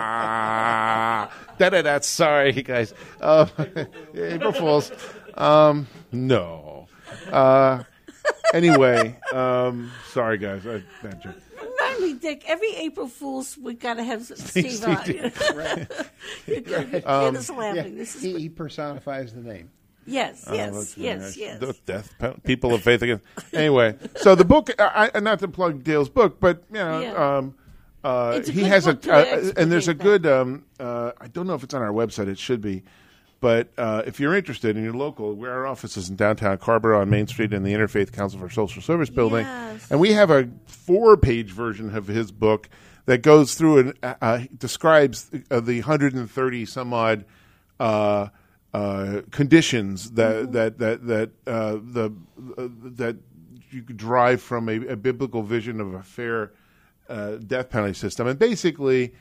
Sorry, guys. April Fools. No. Anyway, sorry, guys. Bad joke. Remind me, Dick, every April Fool's, we got to have Steve on. Right. Get us laughing. Yeah. He personifies the name. Yes. The death penalty, People of Faith Against. Anyway, so the book, not to plug Dale's book, but, he has and there's a good, I don't know if it's on our website, it should be, but if you're interested and you're local, our office is in downtown Carrboro on Main Street in the Interfaith Council for Social Service building. Yes. And we have a 4-page version of his book that goes through and describes the 130 some odd conditions that you could derive from a biblical vision of a fair death penalty system. And basically,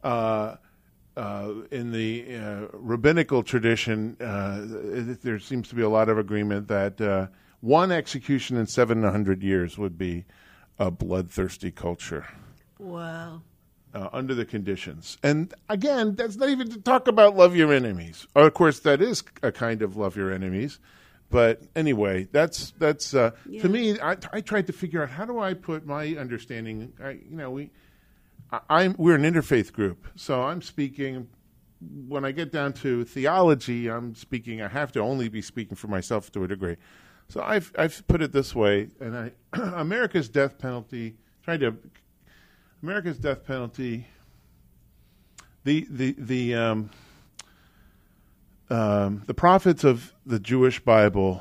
in the rabbinical tradition, there seems to be a lot of agreement that one execution in 700 years would be a bloodthirsty culture. Wow. Under the conditions. And again, that's not even to talk about love your enemies. Of course, that is a kind of love your enemies. But anyway, that's to me, I tried to figure out how do I put my understanding, we're an interfaith group. So I'm speaking, when I get down to theology, I have to only be speaking for myself to a degree. So I've put it this way, and America's death penalty, America's death penalty. The prophets of the Jewish Bible.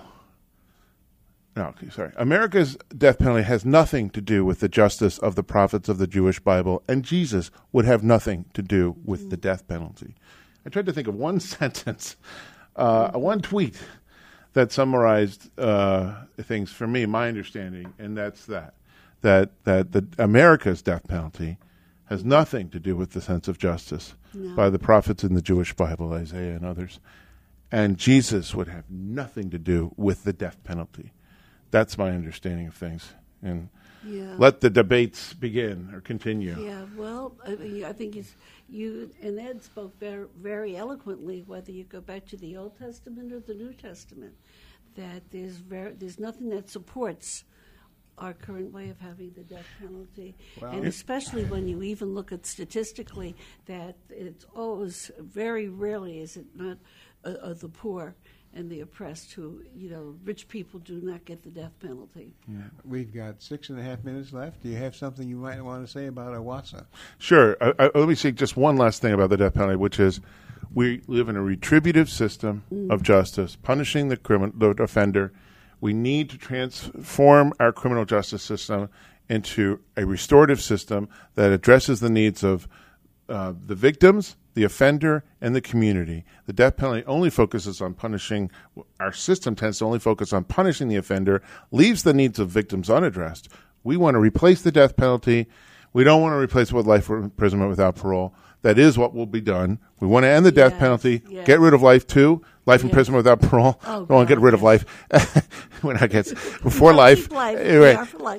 America's death penalty has nothing to do with the justice of the prophets of the Jewish Bible, and Jesus would have nothing to do with the death penalty. I tried to think of one sentence, one tweet that summarized things for me, my understanding, and that's that the America's death penalty has nothing to do with the sense of justice by the prophets in the Jewish Bible, Isaiah and others. And Jesus would have nothing to do with the death penalty. That's my understanding of things. And let the debates begin or continue. Yeah, well, I think you and Ed spoke very, very eloquently, whether you go back to the Old Testament or the New Testament, that there's nothing that supports our current way of having the death penalty. Well, and especially when you even look at statistically that it's always, very rarely is it not the poor and the oppressed who, rich people do not get the death penalty. Yeah. We've got 6.5 minutes left. Do you have something you might want to say about Owasso? Sure. Let me say just one last thing about the death penalty, which is we live in a retributive system of justice, punishing the offender. We need to transform our criminal justice system into a restorative system that addresses the needs of the victims, the offender, and the community. The death penalty only focuses on punishing. Our system tends to only focus on punishing the offender, leaves the needs of victims unaddressed. We want to replace the death penalty. We don't want to replace it with life imprisonment without parole. That is what will be done. We want to end the death penalty, get rid of life too. Life imprisonment without parole. Don't want to get rid of life. When I get before life. Anyway,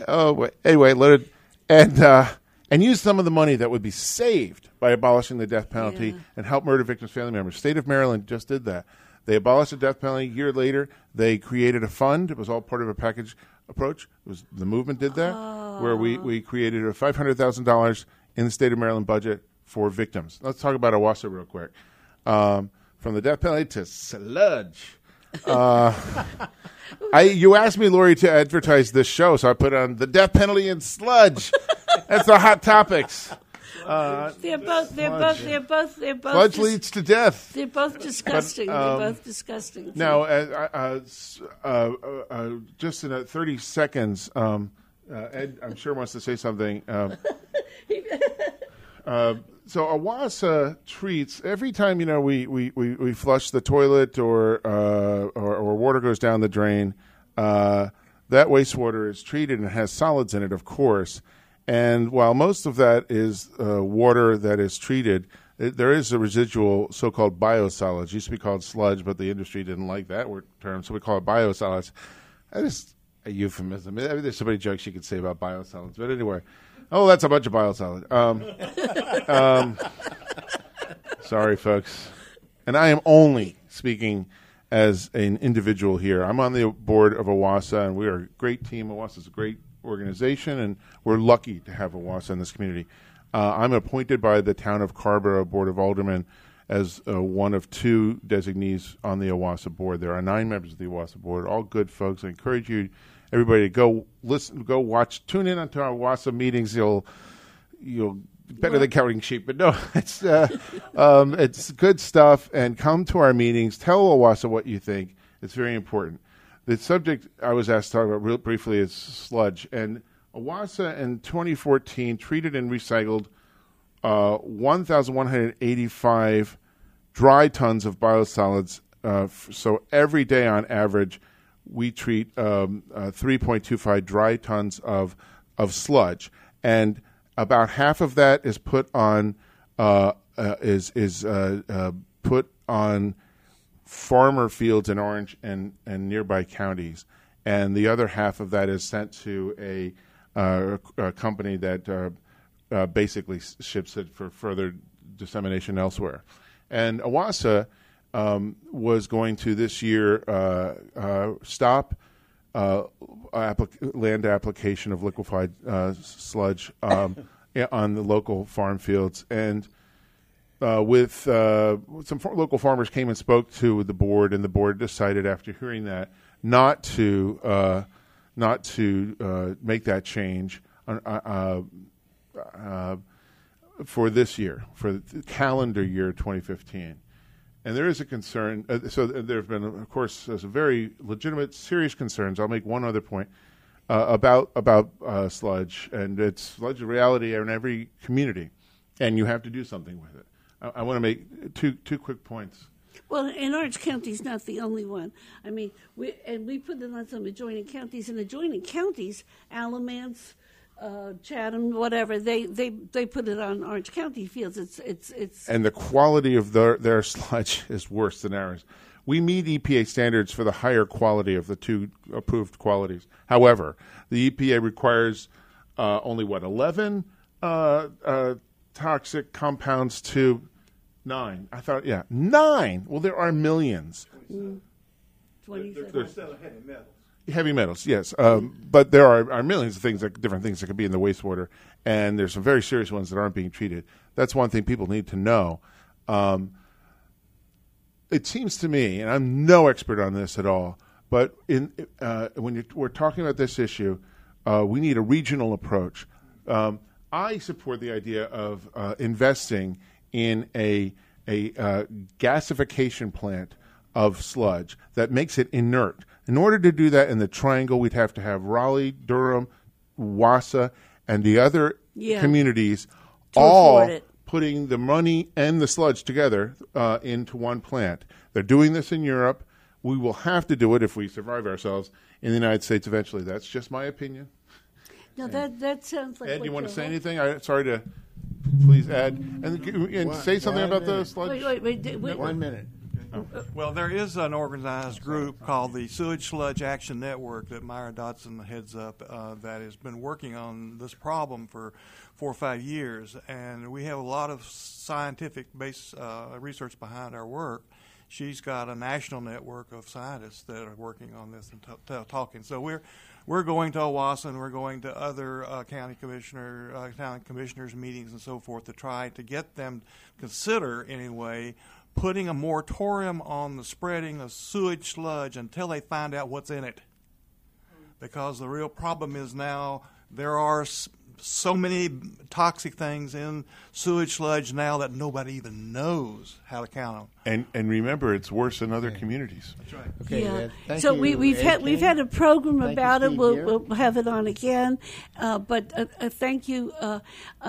let it and use some of the money that would be saved by abolishing the death penalty and help murder victims' family members. State of Maryland just did that. They abolished the death penalty. A year later, they created a fund. It was all part of a package approach. The movement did that, where we created a $500,000 in the state of Maryland budget for victims. Let's talk about Owasso real quick. From the death penalty to sludge. You asked me, Lori, to advertise this show, so I put on the death penalty and sludge. That's the hot topics. Sludge leads to death. They're both disgusting. They're both disgusting. Now, just in 30 seconds, Ed, I'm sure wants to say something. So Awassa treats every time we flush the toilet or water goes down the drain. That wastewater is treated and has solids in it, of course. And while most of that is water that is treated, there is a residual so-called biosolids. It used to be called sludge, but the industry didn't like that term, so we call it biosolids. That is a euphemism. I mean, there's so many jokes you could say about biosolids. But anyway, that's a bunch of biosolids. Sorry, folks. And I am only speaking as an individual here. I'm on the board of Awassa, and we are a great team. Awassa is a great organization, and we're lucky to have Awassa in this community. I'm appointed by the town of Carrboro Board of Aldermen as one of 2 designees on the Awassa board. There are 9 members of the Awassa board, all good folks. I encourage everybody to go listen, go watch, tune in onto our Awassa meetings. You'll better than counting sheep, but no, it's good stuff. And come to our meetings. Tell Awassa what you think. It's very important. The subject I was asked to talk about real briefly is sludge. And Awassa in 2014 treated and recycled 1,185 dry tons of biosolids. So every day on average, we treat 3.25 dry tons of sludge. And about half of that is put on put on farmer fields in Orange and nearby counties, and the other half of that is sent to a company that basically ships it for further dissemination elsewhere. And Awassa was going to this year stop land application of liquefied sludge on the local farm fields, and with some local farmers came and spoke to the board, and the board decided after hearing that not to make that change for this year, for the calendar year 2015. And there is a concern. So there have been, of course, some very legitimate, serious concerns. I'll make one other point about sludge, and it's sludge a reality in every community, and you have to do something with it. I want to make two quick points. Well, and Orange County's not the only one. I mean, we put it on some adjoining counties, and adjoining counties, Alamance, Chatham, whatever, they put it on Orange County fields. It's and the quality of their sludge is worse than ours. We meet EPA standards for the higher quality of the 2 approved qualities. However, the EPA requires only 11 toxic compounds to 9. I thought, 9. Well, there are millions. 27. Heavy metals, yes. But there are millions of different things that could be in the wastewater, and there's some very serious ones that aren't being treated. That's one thing people need to know. It seems to me, and I'm no expert on this at all, but when we're talking about this issue, we need a regional approach. I support the idea of investing in a gasification plant of sludge that makes it inert. In order to do that in the Triangle, we'd have to have Raleigh, Durham, Wassa, and the other communities all putting the money and the sludge together into one plant. They're doing this in Europe. We will have to do it if we survive ourselves in the United States eventually. That's just my opinion. No, that sounds like. Ed, do you want to say anything? Sorry to please add and say something about the sludge. Wait. 1 minute. Well, there is an organized group called the Sewage Sludge Action Network that Myra Dodson heads up that has been working on this problem for 4 or 5 years, and we have a lot of scientific-based research behind our work. She's got a national network of scientists that are working on this and talking. So we're going to Awassa and we're going to other county commissioners meetings and so forth to try to get them to consider anyway putting a moratorium on the spreading of sewage sludge until they find out what's in it. Because the real problem is now there are so many toxic things in sewage sludge now that nobody even knows how to count them. And remember, it's worse in other communities. That's right. Okay. Yeah. Thank So you, we've AK. had a program Thank you, about it. Steve, We'll, here. we'll have it on again. But thank you.